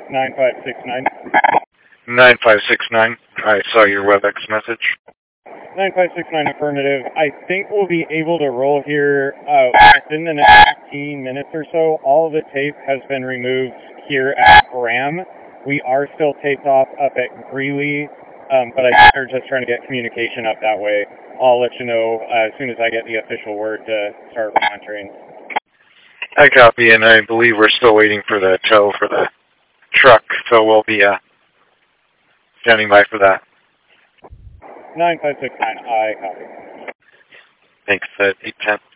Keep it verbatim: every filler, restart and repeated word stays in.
nine five six nine. nine five six nine. I saw your WebEx message. nine five six nine affirmative. I think we'll be able to roll here uh, within the next fifteen minutes or so. All of the tape has been removed here at Graham. We are still taped off up at Greeley, um, but I are just trying to get communication up that way. I'll let you know uh, as soon as I get the official word to start monitoring. I copy, and I believe we're still waiting for the tow for the truck, so we'll be uh, standing by for that. nine five six nine, I copy. Thanks, uh, eight ten.